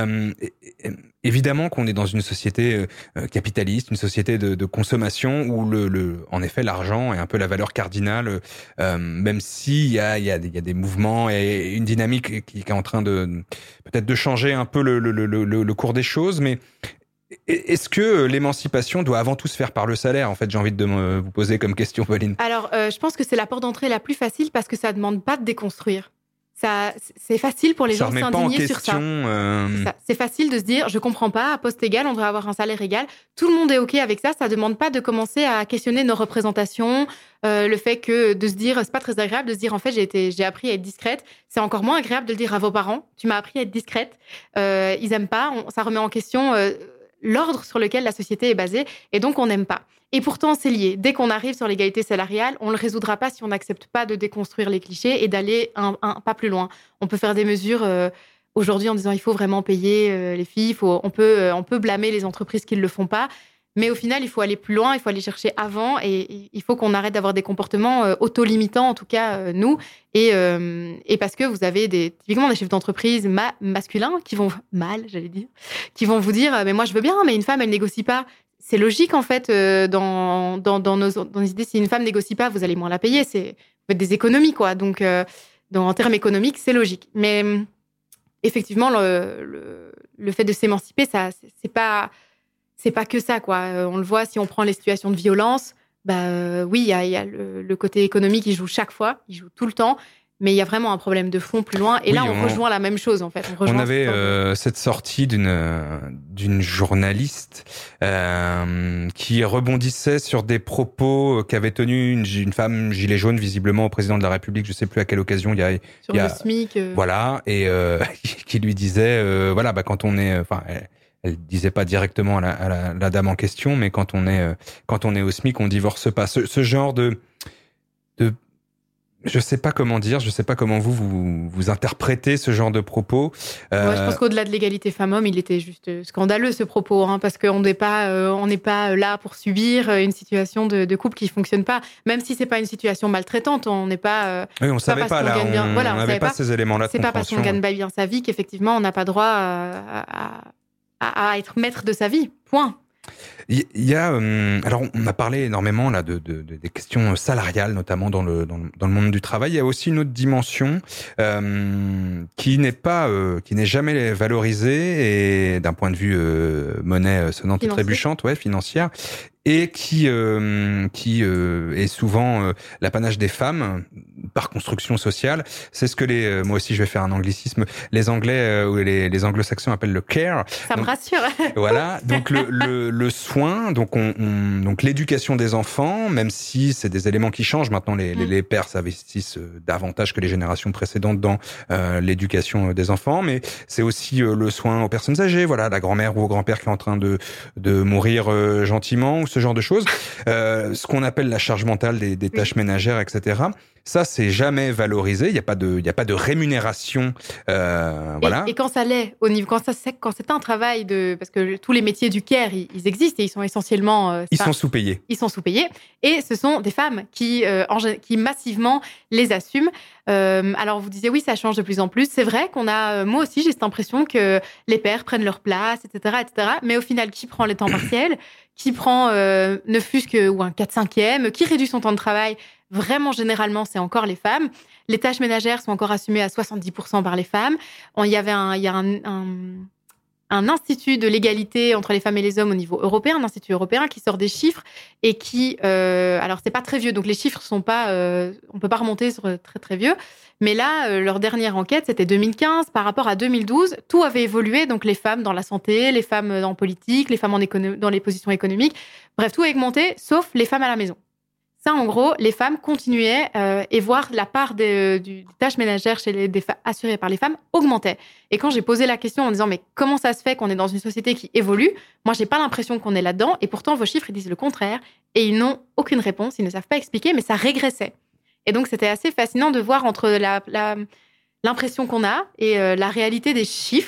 Évidemment qu'on est dans une société capitaliste, une société de consommation où en effet l'argent est un peu la valeur cardinale, même s'il y a des mouvements et une dynamique qui est en train de peut-être de changer un peu le cours des choses, mais est-ce que l'émancipation doit avant tout se faire par le salaire? En fait, j'ai envie de vous poser comme question, Pauline. Alors, je pense que c'est la porte d'entrée la plus facile parce que ça demande pas de déconstruire. Ça, c'est facile pour les gens de s'indigner sur ça. C'est facile de se dire, je comprends pas, à poste égal, on devrait avoir un salaire égal. Tout le monde est OK avec ça. Ça demande pas de commencer à questionner nos représentations. Le fait que de se dire, c'est pas très agréable de se dire, en fait, j'ai appris à être discrète. C'est encore moins agréable de le dire à vos parents. Tu m'as appris à être discrète. Ils aiment pas. Ça remet en question l'ordre sur lequel la société est basée, et donc on n'aime pas. Et pourtant, c'est lié. Dès qu'on arrive sur l'égalité salariale, on ne le résoudra pas si on n'accepte pas de déconstruire les clichés et d'aller un pas plus loin. On peut faire des mesures aujourd'hui en disant il faut vraiment payer les filles, on peut blâmer les entreprises qui ne le font pas, mais au final, il faut aller plus loin, il faut aller chercher avant, et il faut qu'on arrête d'avoir des comportements auto-limitants, en tout cas nous, et parce que vous avez typiquement des chefs d'entreprise masculins qui vont qui vont vous dire mais moi je veux bien, mais une femme elle négocie pas. C'est logique en fait dans nos idées. Si une femme négocie pas, vous allez moins la payer. Vous faites des économies quoi. Donc en termes économiques, c'est logique. Mais effectivement, le fait de s'émanciper, ça c'est pas que ça quoi. On le voit si on prend les situations de violence. Oui, il y a le côté économique qui joue chaque fois, il joue tout le temps. Mais il y a vraiment un problème de fond plus loin. Et là, on rejoint la même chose, en fait. On avait cette sortie d'une journaliste qui rebondissait sur des propos qu'avait tenus une femme gilet jaune, visiblement au président de la République, je sais plus à quelle occasion. Sur le SMIC. Voilà, et qui lui disait, quand on est... Elle disait pas directement à la dame en question, mais quand on est au SMIC, on divorce pas. Ce genre de je sais pas comment dire, je sais pas comment vous interprétez ce genre de propos. Moi, je pense qu'au-delà de l'égalité femmes-hommes, il était juste scandaleux ce propos, parce qu'on n'est pas là pour subir une situation de couple qui fonctionne pas, même si c'est pas une situation maltraitante, on n'est pas. Oui, on savait pas là, on n'avait pas ces éléments-là de compréhension. C'est pas parce qu'on gagne pas bien sa vie qu'effectivement on n'a pas droit à être maître de sa vie. Point. Il y a, alors on a parlé énormément là des questions salariales, notamment dans le monde du travail. Il y a aussi une autre dimension qui n'est jamais valorisée, et d'un point de vue monnaie sonnante et trébuchante, financière, et qui est souvent l'apanage des femmes par construction sociale. C'est ce que moi aussi je vais faire un anglicisme, les Anglais ou les Anglo-Saxons appellent le care. Ça me rassure. Voilà, donc le soin, donc l'éducation des enfants, même si c'est des éléments qui changent maintenant, les pères s'investissent davantage que les générations précédentes dans l'éducation des enfants, mais c'est aussi le soin aux personnes âgées, voilà, la grand-mère ou au grand-père qui est en train de mourir gentiment, ou ce genre de choses, ce qu'on appelle la charge mentale des tâches ménagères, etc. Ça, c'est jamais valorisé. Il y a pas de rémunération, voilà. Et quand ça l'est, au niveau, quand c'est un travail parce que tous les métiers du care, ils existent et ils sont essentiellement. Ils sont sous-payés. Ils sont sous-payés, et ce sont des femmes qui massivement les assument. Alors vous disiez oui, ça change de plus en plus. C'est vrai qu'on a, moi aussi, j'ai cette impression que les pères prennent leur place, etc., etc. Mais au final, qui prend les temps partiels, qui prend ne fût-ce que ou un 4/5e, qui réduit son temps de travail? Vraiment, généralement, c'est encore les femmes. Les tâches ménagères sont encore assumées à 70% par les femmes. Il y a un institut de l'égalité entre les femmes et les hommes au niveau européen, un institut européen qui sort des chiffres et qui, alors c'est pas très vieux, donc les chiffres sont pas, on peut pas remonter sur très très vieux, mais là, leur dernière enquête, c'était 2015, par rapport à 2012, tout avait évolué, donc les femmes dans la santé, les femmes en politique, les femmes dans les positions économiques, bref, tout a augmenté, sauf les femmes à la maison. Ça, en gros, les femmes continuaient et voir la part des tâches ménagères assurées par les femmes augmentait. Et quand j'ai posé la question en disant mais comment ça se fait qu'on est dans une société qui évolue, moi j'ai pas l'impression qu'on est là-dedans, et pourtant vos chiffres ils disent le contraire, et ils n'ont aucune réponse, ils ne savent pas expliquer, mais ça régressait. Et donc c'était assez fascinant de voir entre l'impression qu'on a et la réalité des chiffres.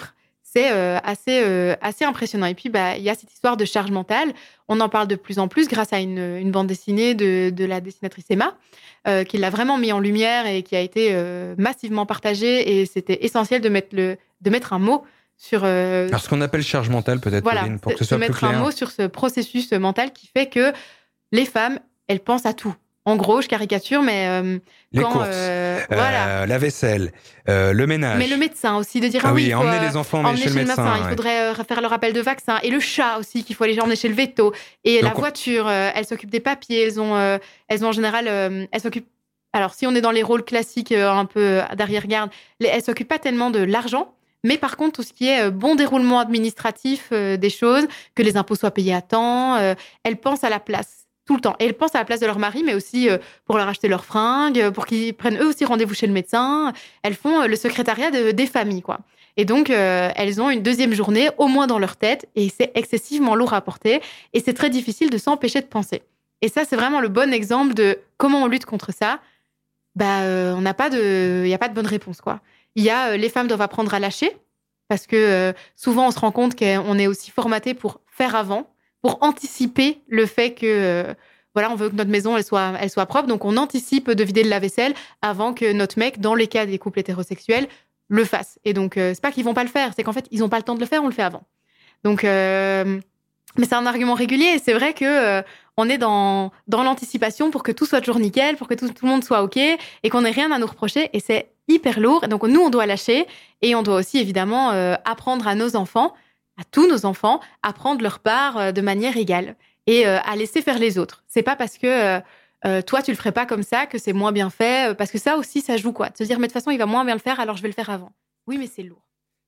C'est assez impressionnant. Et puis, il y a cette histoire de charge mentale. On en parle de plus en plus grâce à une bande dessinée de la dessinatrice Emma, qui l'a vraiment mis en lumière et qui a été massivement partagée. Et c'était essentiel de mettre un mot sur... Alors, ce qu'on appelle charge mentale, peut-être, voilà, Pauline, pour que ce soit plus clair. Mettre un mot sur ce processus mental qui fait que les femmes, elles pensent à tout. En gros, je caricature, mais les quand... courses, voilà. la vaisselle, le ménage. Mais le médecin aussi, de dire il faut emmener les enfants chez le médecin. Il faudrait faire le rappel de vaccin. Et le chat aussi, qu'il faut aller emmener chez le veto. Et donc, la voiture, elles s'occupent des papiers. Elles ont en général... elles s'occupent... Alors, si on est dans les rôles classiques un peu d'arrière-garde, elles s'occupent pas tellement de l'argent. Mais par contre, tout ce qui est bon déroulement administratif des choses, que les impôts soient payés à temps, elles pensent à la place. Tout le temps. Et elles pensent à la place de leur mari, mais aussi pour leur acheter leurs fringues, pour qu'ils prennent eux aussi rendez-vous chez le médecin. Elles font le secrétariat des familles, quoi. Et donc, elles ont une deuxième journée, au moins dans leur tête, et c'est excessivement lourd à porter, et c'est très difficile de s'empêcher de penser. Et ça, c'est vraiment le bon exemple de comment on lutte contre ça. Il n'y a pas de bonne réponse, quoi. Il y a les femmes doivent apprendre à lâcher, parce que souvent, on se rend compte qu'on est aussi formaté pour faire avant, pour anticiper le fait que on veut que notre maison elle soit propre, donc on anticipe de vider le lave-vaisselle avant que notre mec, dans les cas des couples hétérosexuels, le fasse. Et donc c'est pas qu'ils vont pas le faire, c'est qu'en fait ils ont pas le temps de le faire, on le fait avant. Donc mais c'est un argument régulier et c'est vrai que on est dans l'anticipation pour que tout soit toujours nickel, pour que tout le monde soit OK et qu'on ait rien à nous reprocher et c'est hyper lourd. Et donc nous on doit lâcher et on doit aussi évidemment apprendre à nos enfants, à tous nos enfants, à prendre leur part de manière égale et à laisser faire les autres. C'est pas parce que toi, tu le ferais pas comme ça que c'est moins bien fait, parce que ça aussi, ça joue, quoi. De se dire, mais de toute façon, il va moins bien le faire, alors je vais le faire avant. Oui, mais c'est lourd.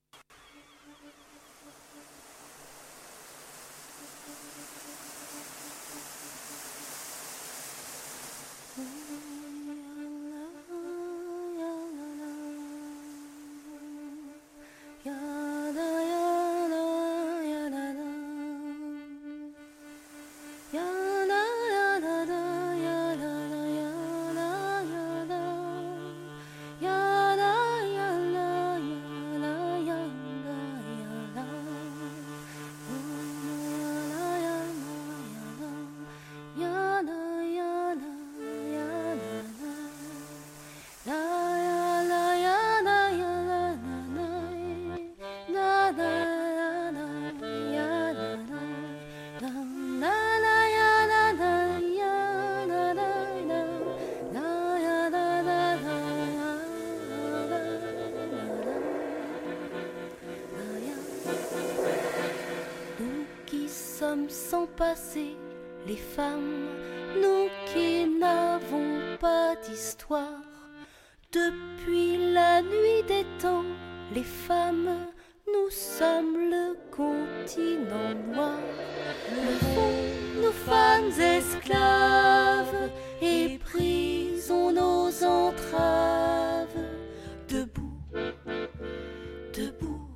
Sans passé, les femmes, nous qui n'avons pas d'histoire. Depuis la nuit des temps, les femmes, nous sommes le continent noir. Le fond, nous femmes esclaves, et brisons nos entraves. Debout, debout,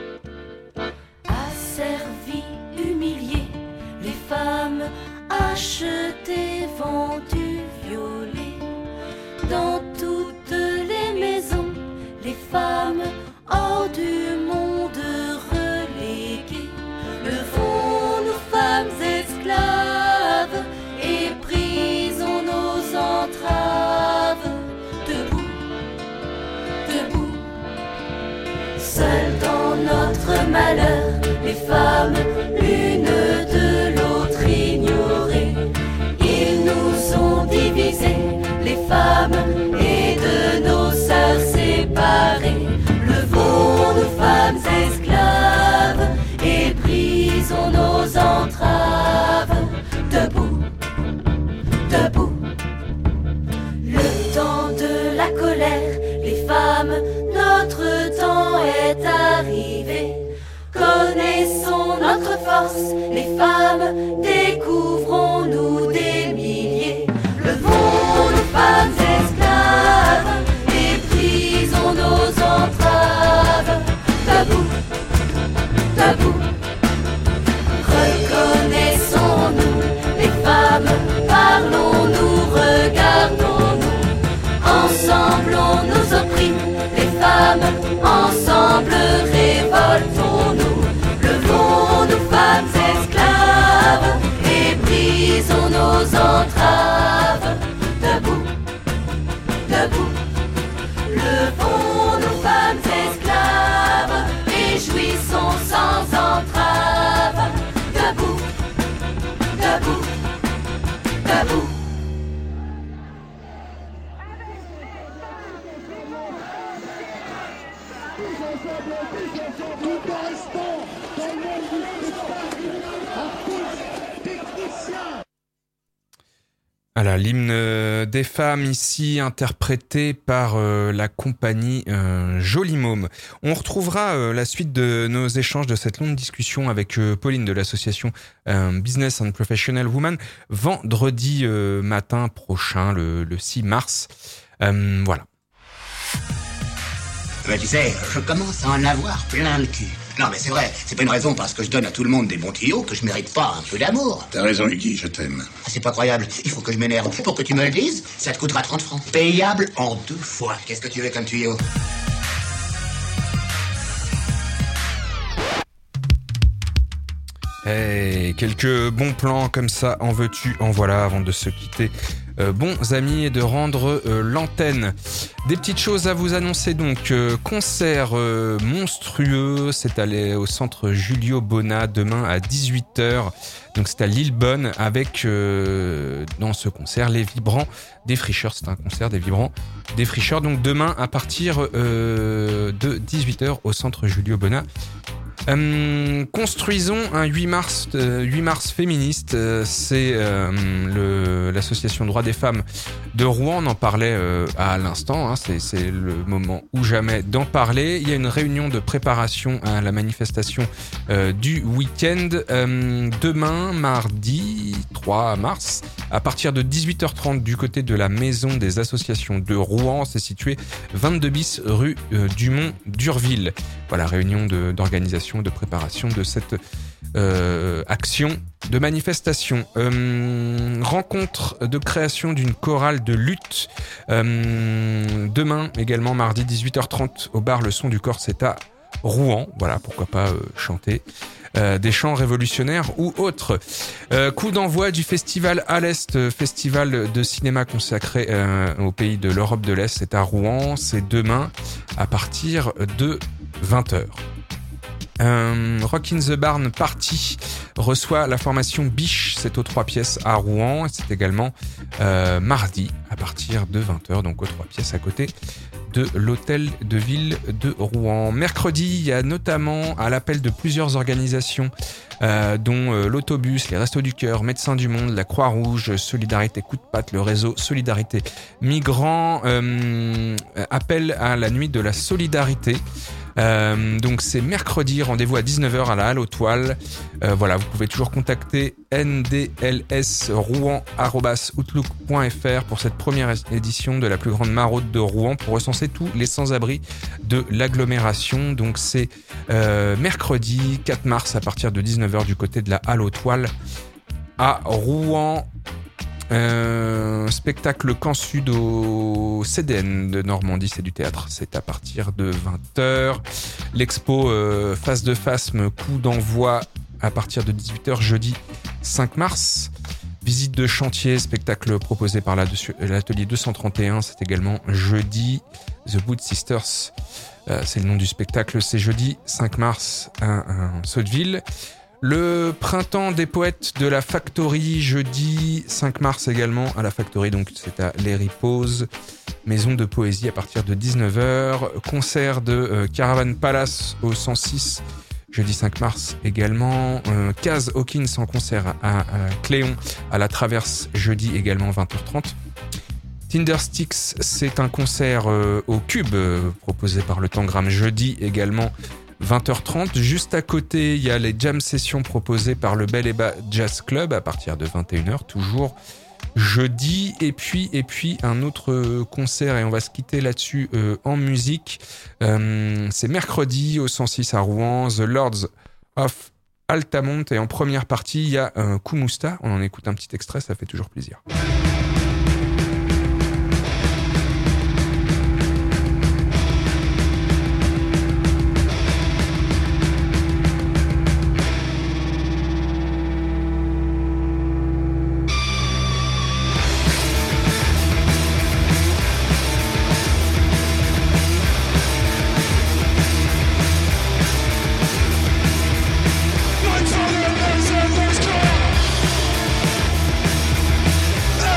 asservis, humiliés, les femmes achetées, vendues, violées. Dans toutes les maisons, les femmes hors du monde reléguées. Levons nous femmes esclaves et brisons nos entraves. Debout, debout, seules dans notre malheur, les femmes, l'une de l'autre ignorées. Ils nous ont divisés, les femmes, et de nos sœurs séparées. Levons nous femmes esclaves et brisons nos entraves. Debout, debout. Le temps de la colère, les femmes, notre temps est arrivé. Connaissons notre force, les femmes, découvrons-nous des milliers. Levons nos femmes esclaves et brisons nos entraves. Debout, debout, reconnaissons-nous, les femmes, parlons-nous, regardons-nous. Ensemble on nous opprime, les femmes, ensemble révoltons. Voilà, l'hymne des femmes ici interprété par la compagnie Joli Môme. On retrouvera la suite de nos échanges de cette longue discussion avec Pauline de l'association Business and Professional Women vendredi matin prochain, le 6 mars. Voilà. Mais tu sais, je commence à en avoir plein le cul. Non mais c'est vrai, c'est pas une raison parce que je donne à tout le monde des bons tuyaux que je mérite pas un peu d'amour. T'as raison, Iggy, je t'aime. Ah, c'est pas croyable, il faut que je m'énerve. Pour que tu me le dises, ça te coûtera 30 francs. Payable en 2 fois. Qu'est-ce que tu veux comme tuyau? Hey, quelques bons plans comme ça, en veux-tu, en voilà, avant de se quitter. Bons amis, et de rendre l'antenne. Des petites choses à vous annoncer donc. Concert monstrueux, c'est allé au centre Julio Bona demain à 18h. Donc c'est à Lillebonne avec dans ce concert les Vibrants Défricheurs. C'est un concert des Vibrants Défricheurs. Donc demain à partir de 18h au centre Julio Bona. Construisons un 8 mars féministe. C'est l'association Droits des femmes de Rouen. On en parlait à l'instant. Hein, c'est le moment ou jamais d'en parler. Il y a une réunion de préparation à la manifestation du week-end demain, mardi 3 mars, à partir de 18h30 du côté de la maison des associations de Rouen. C'est situé 22 bis rue Dumont d'Urville. Voilà, réunion d'organisation, de préparation de cette action de manifestation. Rencontre de création d'une chorale de lutte. Demain, également mardi 18h30 au bar Le Son du Corps, c'est à Rouen. Voilà, pourquoi pas chanter des chants révolutionnaires ou autres. Coup d'envoi du festival à l'Est, festival de cinéma consacré au pays de l'Europe de l'Est, c'est à Rouen. C'est demain à partir de 20h. Rock in the Barn Party reçoit la formation Biche, c'est aux 3 pièces à Rouen. C'est également mardi à partir de 20h, donc aux 3 pièces à côté de l'hôtel de ville de Rouen. Mercredi, il y a notamment à l'appel de plusieurs organisations dont l'Autobus, les Restos du Cœur, Médecins du Monde, la Croix-Rouge, Solidarité Coup de Patte, le réseau Solidarité Migrants, appel à la nuit de la solidarité. Donc c'est mercredi, rendez-vous à 19h à la Halle aux Toiles. Voilà, vous pouvez toujours contacter ndlsrouen@outlook.fr pour cette première édition de la plus grande maraude de Rouen pour recenser tous les sans-abri de l'agglomération. Donc c'est mercredi 4 mars à partir de 19h du côté de la Halle aux Toiles à Rouen. Spectacle Camp Sud au CDN de Normandie, c'est du théâtre, c'est à partir de 20h. L'expo Face de Phasme, coup d'envoi à partir de 18h jeudi 5 mars. Visite de chantier, spectacle proposé par l'atelier 231, c'est également jeudi. The Wood Sisters, c'est le nom du spectacle, c'est jeudi 5 mars à Sotteville. Le printemps des poètes de la Factory, jeudi 5 mars également à la Factory, donc c'est à Les Riposes, maison de poésie à partir de 19h. Concert de Caravan Palace au 106, jeudi 5 mars également. Kaz Hawkins en concert à Cléon, à la Traverse, jeudi également 20h30. Tindersticks, c'est un concert au Cube proposé par le Tangram, jeudi également 20h30. Juste à côté, il y a les jam sessions proposées par le Bel et Bas Jazz Club à partir de 21h, toujours jeudi. Et puis un autre concert, et on va se quitter là-dessus en musique. C'est mercredi au 106 à Rouen, The Lords of Altamont. Et en première partie, il y a Koumousta. On en écoute un petit extrait, ça fait toujours plaisir. My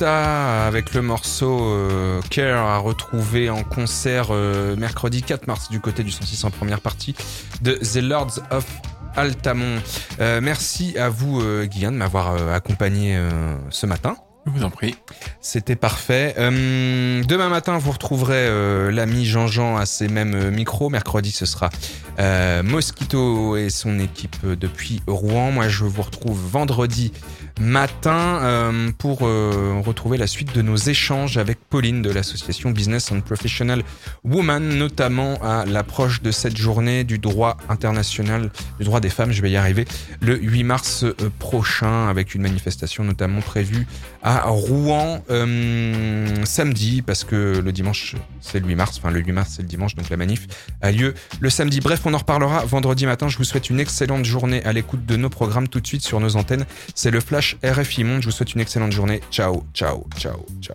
Costa avec le morceau Care à retrouver en concert mercredi 4 mars du côté du 106 en première partie de The Lords of Altamont. Merci à vous Guyane de m'avoir accompagné ce matin. Je vous en prie. C'était parfait. Demain matin, vous retrouverez l'ami Jean-Jean à ses mêmes micros. Mercredi, ce sera Mosquito et son équipe depuis Rouen. Moi, je vous retrouve vendredi matin pour retrouver la suite de nos échanges avec Pauline de l'association Business and Professional Women, notamment à l'approche de cette journée du droit international, du droit des femmes, je vais y arriver, le 8 mars prochain, avec une manifestation notamment prévue à Rouen samedi, parce que le dimanche c'est le 8 mars, enfin le 8 mars c'est le dimanche, donc la manif a lieu le samedi. Bref, on en reparlera vendredi matin. Je vous souhaite une excellente journée à l'écoute de nos programmes tout de suite sur nos antennes. C'est le Flash RFI Monde. Je vous souhaite une excellente journée. Ciao, ciao, ciao, ciao.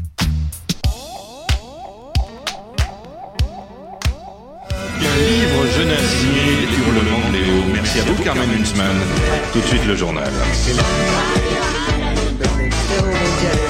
Livre jeunesse signé Hurlement Léo. Merci à vous Carmen Huntsman. Tout de suite le journal.